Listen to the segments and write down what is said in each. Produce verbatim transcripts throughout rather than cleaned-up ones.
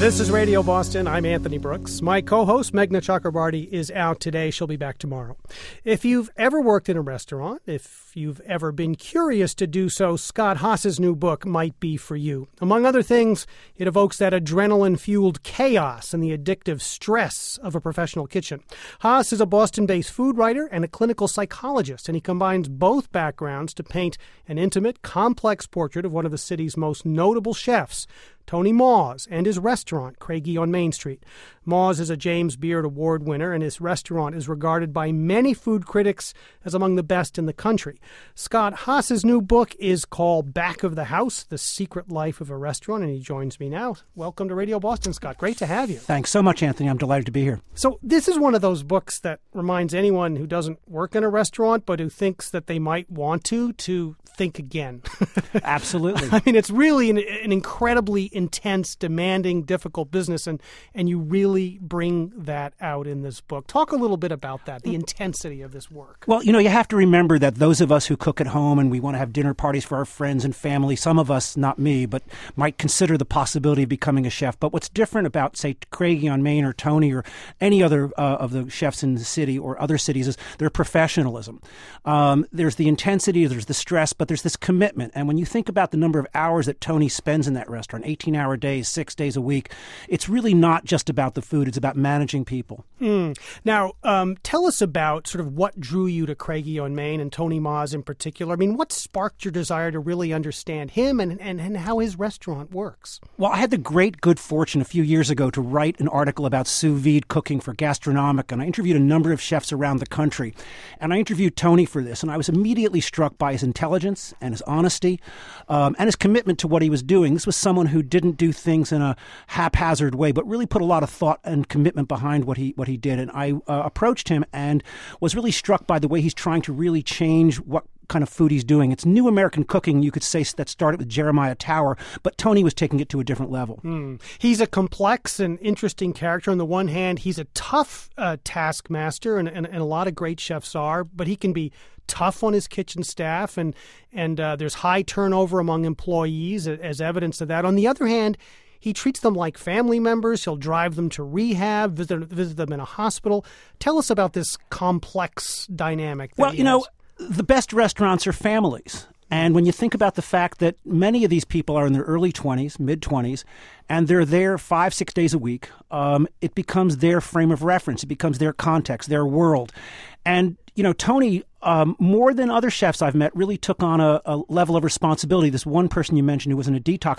This is Radio Boston. I'm Anthony Brooks. My co-host, Meghna Chakrabarty, is out today. She'll be back tomorrow. If you've ever worked in a restaurant, if you've ever been curious to do so, Scott Haas's new book might be for you. Among other things, it evokes that adrenaline-fueled chaos and the addictive stress of a professional kitchen. Haas is a Boston-based food writer and a clinical psychologist, and he combines both backgrounds to paint an intimate, complex portrait of one of the city's most notable chefs, Tony Mause, and his restaurant, Craigie on Main Street. Mause is a James Beard Award winner, and his restaurant is regarded by many food critics as among the best in the country. Scott Haas's new book is called Back of the House, The Secret Life of a Restaurant, and he joins me now. Welcome to Radio Boston, Scott. Great to have you. Thanks so much, Anthony. I'm delighted to be here. So this is one of those books that reminds anyone who doesn't work in a restaurant but who thinks that they might want to, to think again. Absolutely. I mean, it's really an, an incredibly intense, demanding, difficult business, and, and you really bring that out in this book. Talk a little bit about that, the intensity of this work. Well, you know, you have to remember that those of us who cook at home and we want to have dinner parties for our friends and family, some of us, not me, but might consider the possibility of becoming a chef. But what's different about, say, Craigie on Main or Tony or any other uh, of the chefs in the city or other cities is their professionalism. Um, there's the intensity, there's the stress, but there's this commitment. And when you think about the number of hours that Tony spends in that restaurant, eighteen-hour days, six days a week, it's really not just about the food. It's about managing people. Mm. Now, um, tell us about sort of what drew you to Craigie on Main and Tony Mause in particular. I mean, what sparked your desire to really understand him and, and, and how his restaurant works? Well, I had the great good fortune a few years ago to write an article about sous vide cooking for Gastronomica, and I interviewed a number of chefs around the country. And I interviewed Tony for this, and I was immediately struck by his intelligence and his honesty um, and his commitment to what he was doing. This was someone who didn't do things in a haphazard way, but really put a lot of thought and commitment behind what he what he did. And I uh, approached him and was really struck by the way he's trying to really change what kind of food he's doing. It's new American cooking, you could say, that started with Jeremiah Tower, but Tony was taking it to a different level. Mm. He's a complex and interesting character. On the one hand, he's a tough uh, taskmaster, and, and, and a lot of great chefs are, but he can be tough on his kitchen staff, and, and uh, there's high turnover among employees as evidence of that. On the other hand, he treats them like family members. He'll drive them to rehab, visit, visit them in a hospital. Tell us about this complex dynamic that Well, he you know, has. The best restaurants are families. And when you think about the fact that many of these people are in their early twenties, mid-twenties, and they're there five, six days a week, um, it becomes their frame of reference. It becomes their context, their world. And, you know, Tony, um, more than other chefs I've met, really took on a, a level of responsibility. This one person you mentioned who was in a detox,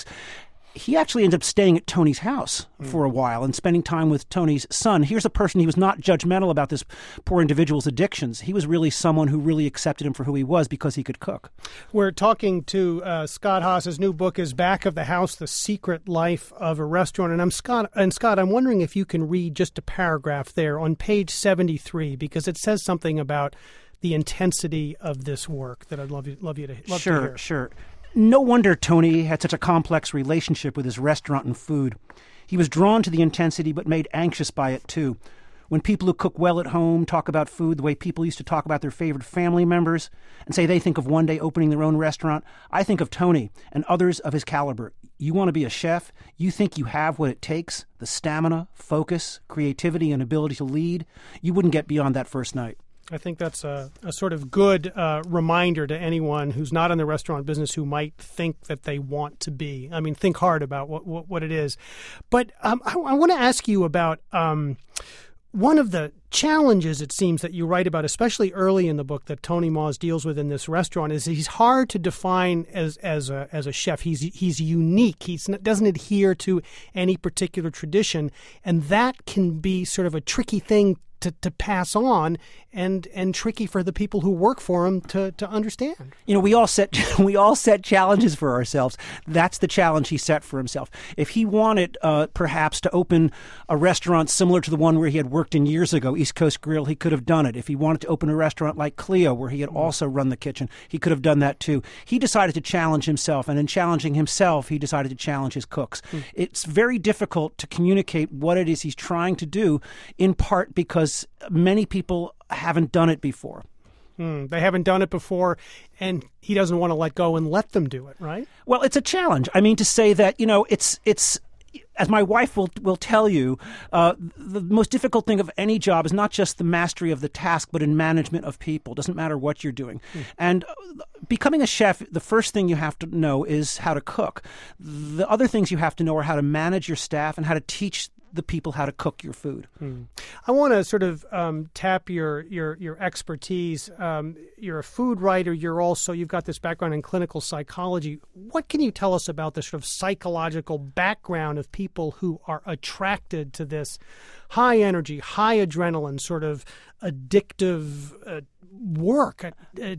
he actually ended up staying at Tony's house mm. for a while and spending time with Tony's son. Here's a person, he was not judgmental about this poor individual's addictions. He was really someone who really accepted him for who he was because he could cook. We're talking to uh, Scott Haas. His new book is Back of the House, The Secret Life of a Restaurant. And I'm Scott, and Scott, I'm wondering if you can read just a paragraph there on page seventy-three, because it says something about the intensity of this work that I'd love you, love you to, love sure, to hear. Sure, sure. No wonder Tony had such a complex relationship with his restaurant and food. He was drawn to the intensity but made anxious by it too. When people who cook well at home talk about food the way people used to talk about their favorite family members and say they think of one day opening their own restaurant, I think of Tony and others of his caliber. You want to be a chef? You think you have what it takes? The stamina, focus, creativity, and ability to lead? You wouldn't get beyond that first night. I think that's a, a sort of good uh, reminder to anyone who's not in the restaurant business who might think that they want to be. I mean, think hard about what, what, what it is. But um, I, I want to ask you about um, one of the challenges, it seems, that you write about, especially early in the book, that Tony Mause deals with in this restaurant, is he's hard to define as as a as a chef. He's he's unique. He doesn't adhere to any particular tradition, and that can be sort of a tricky thing to, to pass on, and and tricky for the people who work for him to, to understand. You know, we all set we all set challenges for ourselves. That's the challenge he set for himself. If he wanted uh, perhaps to open a restaurant similar to the one where he had worked in years ago, East Coast Grill, he could have done it. If he wanted to open a restaurant like Cleo, where he had mm. also run the kitchen, he could have done that too. He decided to challenge himself, and in challenging himself, he decided to challenge his cooks. Mm. It's very difficult to communicate what it is he's trying to do, in part because many people haven't done it before. Hmm, they haven't done it before, and he doesn't want to let go and let them do it, right? Well, it's a challenge. I mean, to say that, you know, it's it's as my wife will will tell you, uh, the most difficult thing of any job is not just the mastery of the task, but in management of people. It doesn't matter what you're doing. Mm. And becoming a chef, the first thing you have to know is how to cook. The other things you have to know are how to manage your staff and how to teach the people how to cook your food. Mm. I want to sort of um, tap your your your expertise. Um, you're a food writer. You're also you've got this background in clinical psychology. What can you tell us about the sort of psychological background of people who are attracted to this high energy, high adrenaline, sort of addictive uh, work uh,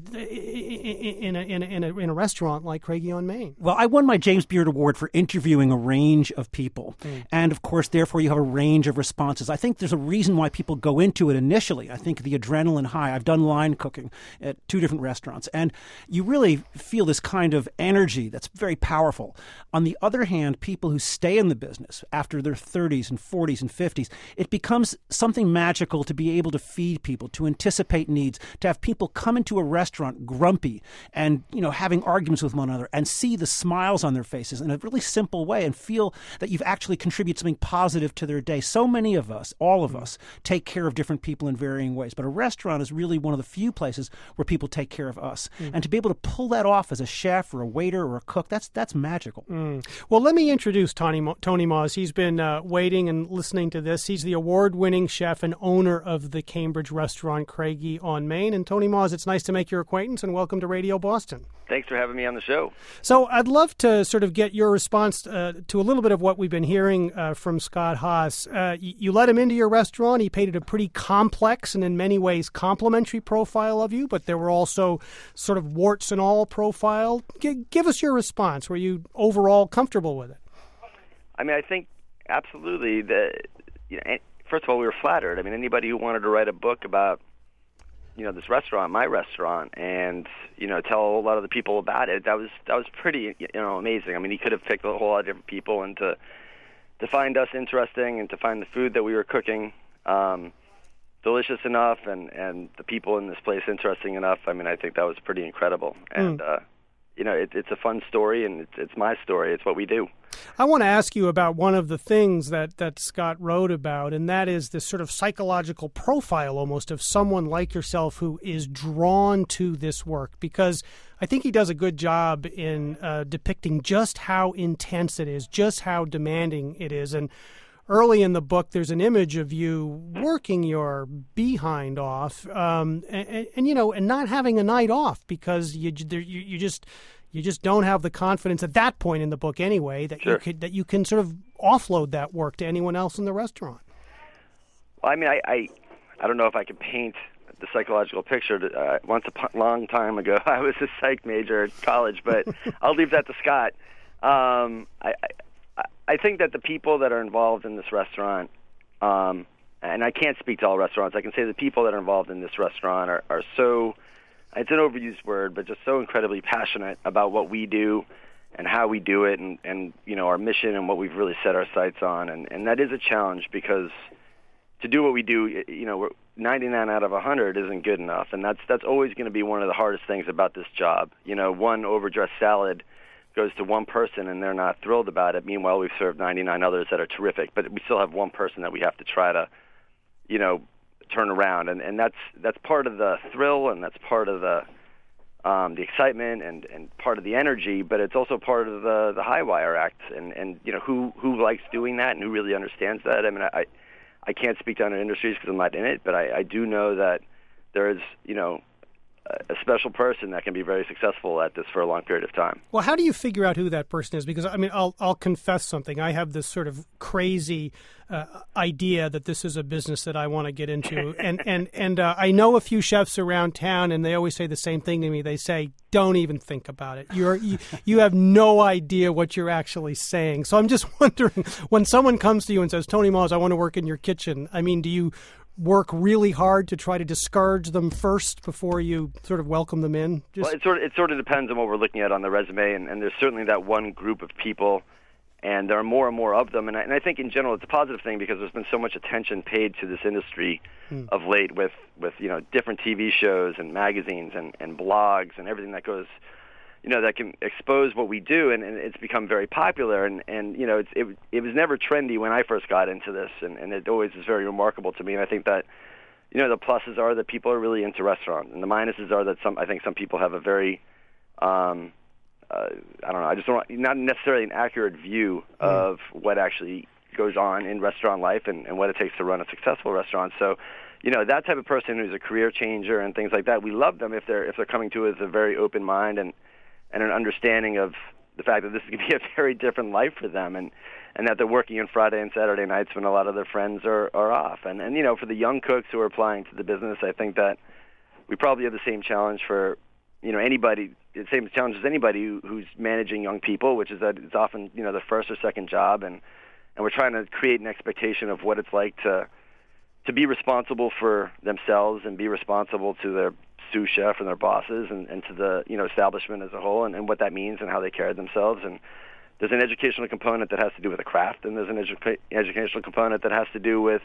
in, a, in, a, in, a, in a restaurant like Craigie on Main? Well, I won my James Beard Award for interviewing a range of people. Mm. And, of course, therefore, you have a range of responses. I think there's a reason why people go into it initially. I think the adrenaline high. I've done line cooking at two different restaurants. And you really feel this kind of energy that's very powerful. On the other hand, people who stay in the business after their thirties and forties and fifties, it becomes something magical to be able to feed people, to anticipate needs, to have people come into a restaurant grumpy and, you know, having arguments with one another and see the smiles on their faces in a really simple way and feel that you've actually contributed something positive to their day. So many of us, all of us, take care of different people in varying ways. But a restaurant is really one of the few places where people take care of us. Mm. And to be able to pull that off as a chef or a waiter or a cook, that's that's magical. Mm. Well, let me introduce Tony, Mo- Tony Mause. He's been uh, waiting and listening to this. He's the award-winning chef and owner of the Cambridge restaurant Craigie on Main. And Tony Mause, it's nice to make your acquaintance, and welcome to Radio Boston. Thanks for having me on the show. So I'd love to sort of get your response uh, to a little bit of what we've been hearing uh, from Scott Haas. Uh, you, you let him into your restaurant. He painted a pretty complex and in many ways complimentary profile of you, but there were also sort of warts and all profile. G- give us your response. Were you overall comfortable with it? I mean, I think absolutely. The, you know, first of all, we were flattered. I mean, anybody who wanted to write a book about, you know, this restaurant, my restaurant, and, you know, tell a lot of the people about it, that was that was pretty, you know, amazing. I mean, he could have picked a whole lot of different people, and to to find us interesting and to find the food that we were cooking um, delicious enough, and, and the people in this place interesting enough. I mean, I think that was pretty incredible. And, mm. uh, you know, it, it's a fun story, and it's, it's my story. It's what we do. I want to ask you about one of the things that, that Scott wrote about, and that is this sort of psychological profile almost of someone like yourself who is drawn to this work, because I think he does a good job in uh, depicting just how intense it is, just how demanding it is. And early in the book, there's an image of you working your behind off, um, and, and, and, you know, and not having a night off because you you, you just... You just don't have the confidence at that point in the book, anyway, that sure. you could that you can sort of offload that work to anyone else in the restaurant. Well, I mean, I I, I don't know if I can paint the psychological picture. Uh, once a long time ago, I was a psych major at college, but I'll leave that to Scott. Um, I, I I think that the people that are involved in this restaurant, um, and I can't speak to all restaurants. I can say the people that are involved in this restaurant are, are so. It's an overused word, but just so incredibly passionate about what we do and how we do it, and, and you know, our mission and what we've really set our sights on. And, and that is a challenge, because to do what we do, you know, ninety-nine out of one hundred isn't good enough, and that's that's always going to be one of the hardest things about this job. You know, one overdressed salad goes to one person and they're not thrilled about it. Meanwhile, we've served ninety-nine others that are terrific, but we still have one person that we have to try to, you know, turn around, and, and that's that's part of the thrill, and that's part of the um, the excitement, and, and part of the energy. But it's also part of the the high wire act, and, and you know who who likes doing that and who really understands that. I mean, I I can't speak to other industries because I'm not in it, but I, I do know that there is you know a special person that can be very successful at this for a long period of time. Well, how do you figure out who that person is? Because, I mean, I'll I'll confess something. I have this sort of crazy uh, idea that this is a business that I want to get into. and and, and uh, I know a few chefs around town, and they always say the same thing to me. They say, don't even think about it. You're, you, you have no idea what you're actually saying. So I'm just wondering, when someone comes to you and says, Tony Mause, I want to work in your kitchen, I mean, do you work really hard to try to discourage them first before you sort of welcome them in? Just... Well, it sort of it sort of depends on what we're looking at on the resume, and, and there's certainly that one group of people, and there are more and more of them. And I, and I think in general it's a positive thing, because there's been so much attention paid to this industry hmm. of late, with, with you know different T V shows and magazines and, and blogs and everything that goes you know, that can expose what we do, and, and it's become very popular. And, and you know, it's, it it was never trendy when I first got into this, and, and it always is very remarkable to me. And I think that, you know, the pluses are that people are really into restaurants, and the minuses are that some I think some people have a very, um, uh, I don't know, I just don't not necessarily an accurate view mm. of what actually goes on in restaurant life and, and what it takes to run a successful restaurant. So, you know, that type of person who's a career changer and things like that, we love them if they're if they're coming to us with a very open mind and and an understanding of the fact that this is going to be a very different life for them, and, and that they're working on Friday and Saturday nights when a lot of their friends are, are off. And, and, you know, for the young cooks who are applying to the business, I think that we probably have the same challenge for, you know, anybody, the same challenge as anybody who, who's managing young people, which is that it's often, you know, their first or second job, and, and we're trying to create an expectation of what it's like to to be responsible for themselves and be responsible to their sous chef and their bosses and, and to the, you know, establishment as a whole, and, and what that means and how they carry themselves. And there's an educational component that has to do with the craft, and there's an edu- educational component that has to do with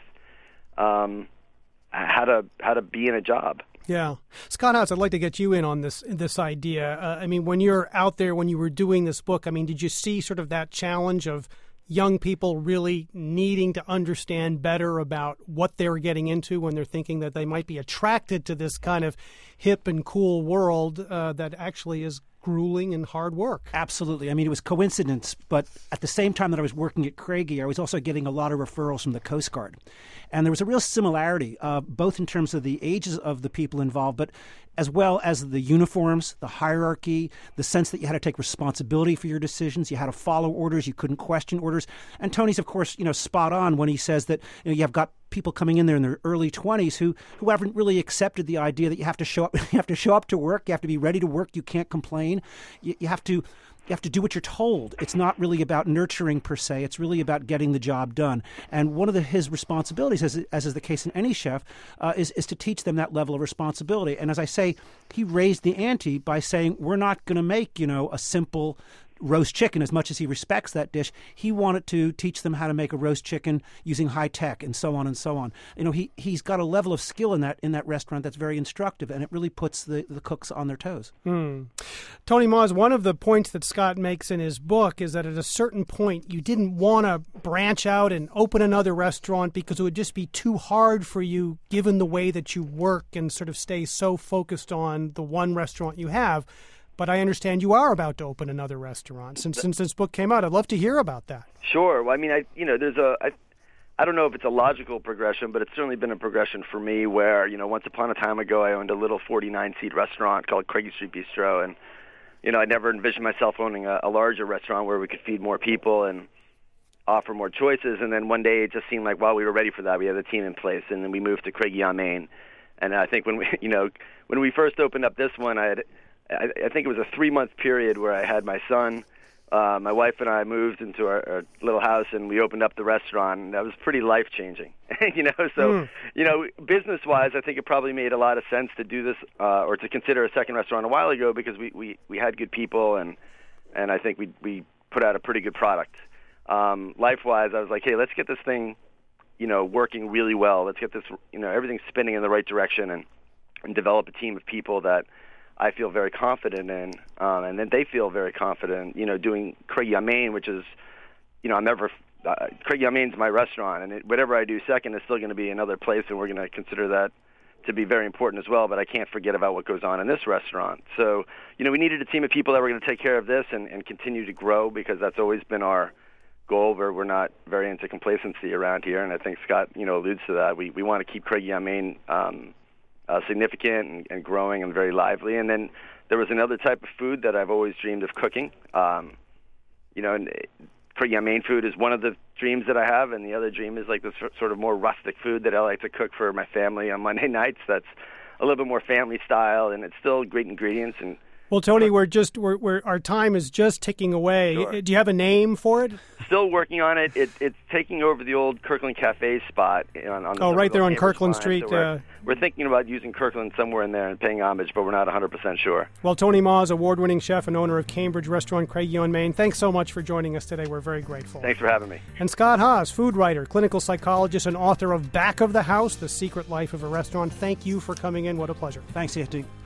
um, how to how to be in a job. Yeah. Scott Haas, I'd like to get you in on this this idea. Uh, I mean, when you're out there, when you were doing this book, I mean, did you see sort of that challenge of young people really needing to understand better about what they're getting into when they're thinking that they might be attracted to this kind of hip and cool world uh, that actually is grueling and hard work? Absolutely. I mean, it was coincidence, but at the same time that I was working at Craigie, I was also getting a lot of referrals from the Coast Guard. And there was a real similarity, uh, both in terms of the ages of the people involved, but as well as the uniforms, the hierarchy, the sense that you had to take responsibility for your decisions. You had to follow orders. You couldn't question orders. And Tony's, of course, you know, spot on when he says that, you know, you have got people coming in there in their early twenties who, who haven't really accepted the idea that you have to show up. You have to show up to work. You have to be ready to work. You can't complain. You, you have to. You have to do what you're told. It's not really about nurturing per se. It's really about getting the job done. And one of the, his responsibilities, as, as is the case in any chef, uh, is, is to teach them that level of responsibility. And as I say, he raised the ante by saying, we're not going to make, you know, a simple roast chicken. As much as he respects that dish, he wanted to teach them how to make a roast chicken using high tech and so on and so on. You know, he, he's got a level of skill in that in that restaurant that's very instructive, and it really puts the, the cooks on their toes. Hmm. Tony Maz, one of the points that Scott makes in his book is that at a certain point you didn't want to branch out and open another restaurant because it would just be too hard for you given the way that you work and sort of stay so focused on the one restaurant you have. But I understand you are about to open another restaurant. Since since this book came out, I'd love to hear about that. Sure. Well, I mean, I you know, there's a I, I don't know if it's a logical progression, but it's certainly been a progression for me. Where, you know, once upon a time ago, I owned a little forty-nine seat restaurant called Craigie Street Bistro, and you know, I never envisioned myself owning a, a larger restaurant where we could feed more people and offer more choices. And then one day, it just seemed like, well, we were ready for that. We had a team in place, and then we moved to Craigie on Main. And I think when we, you know, when we first opened up this one, I had. I, I think it was a three-month period where I had my son, uh, my wife and I moved into our, our little house, and we opened up the restaurant, and that was pretty life-changing. you know, so, mm. you know, business-wise, I think it probably made a lot of sense to do this uh, or to consider a second restaurant a while ago because we, we, we had good people, and and I think we we put out a pretty good product. Um, life-wise, I was like, hey, let's get this thing, you know, working really well. Let's get this, you know, everything spinning in the right direction, and, and develop a team of people that I feel very confident in, um, and then they feel very confident, you know, doing Craigie on Main, which is, you know, I'm never, uh, Craigie on Main's my restaurant, and it, whatever I do second is still going to be another place, and we're going to consider that to be very important as well, but I can't forget about what goes on in this restaurant. So, you know, we needed a team of people that were going to take care of this and, and continue to grow, because that's always been our goal, where we're not very into complacency around here, and I think Scott, you know, alludes to that. We, we want to keep Craigie on Main um, Uh, significant and, and growing and very lively. And then there was another type of food that I've always dreamed of cooking. Um, you know, and Craigie on Main food is one of the dreams that I have, and the other dream is like this sort of more rustic food that I like to cook for my family on Monday nights. That's a little bit more family style, and it's still great ingredients. And well, Tony, we're just we're, we're our time is just ticking away. Sure. Do you have a name for it? Still working on it. it it's taking over the old Kirkland Cafe spot on, on the oh, right there on Kirkland line. Street. So we're, uh, we're thinking about using Kirkland somewhere in there and paying homage, but we're not one hundred percent sure. Well, Tony Maz, award-winning chef and owner of Cambridge Restaurant Craigie on Main, thanks so much for joining us today. We're very grateful. Thanks for having me. And Scott Haas, food writer, clinical psychologist, and author of Back of the House, The Secret Life of a Restaurant. Thank you for coming in. What a pleasure. Thanks, Anthony.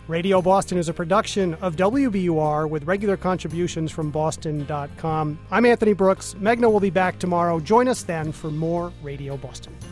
Radio Boston is a production of W B U R with regular contributions from Boston dot com. I'm Anthony Brooks. Megna will be back tomorrow. Join us then for more Radio Boston.